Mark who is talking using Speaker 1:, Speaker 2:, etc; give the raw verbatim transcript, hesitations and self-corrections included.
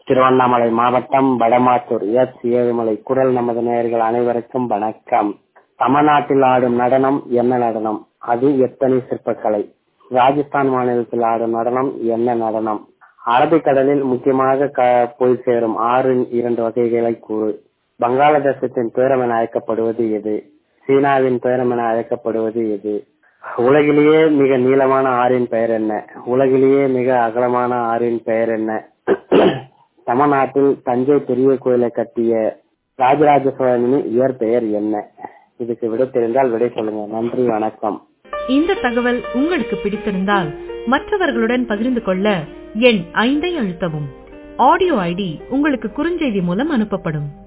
Speaker 1: திருவண்ணாமலை மாவட்டம் வடமாத்தூர் எஸ் ஏழுமலை. குரல் நமது நேயர்கள் அனைவருக்கும் வணக்கம். தமிழ்நாட்டில் ஆடும் நடனம் என்ன நடனம்? அது எத்தனை சிற்பக்கலை? ராஜஸ்தான் மாநிலத்தில் ஆடும் நடனம் என்ன நடனம்? அரபிக்கடலில் முக்கியமாக க- போய் சேரும் ஆறின் இரண்டு வகைகளை கூறு. வங்காளதேசத்தின் பேரம் என அழைக்கப்படுவது எது? சீனாவின் பேரம் என அழைக்கப்படுவது எது? உலகிலேயே மிக நீளமான ஆறின் பெயர் என்ன? உலகிலேயே மிக அகலமான ஆறின் பெயர் என்ன? தமிழ்நாட்டில் தஞ்சை பெரிய கோயிலை கட்டிய ராஜராஜ சோழனின் இயற்பெயர் என்ன? இதுக்கு விடை தெரிந்தால் விடை சொல்லுங்க. நன்றி, வணக்கம்.
Speaker 2: இந்த தகவல் உங்களுக்கு பிடித்திருந்தால் மற்றவர்களுடன் பகிர்ந்து கொள்ள எண் ஐந்தை அழுத்தவும். ஆடியோ ஐடி உங்களுக்கு குறுஞ்செய்தி மூலம் அனுப்பப்படும்.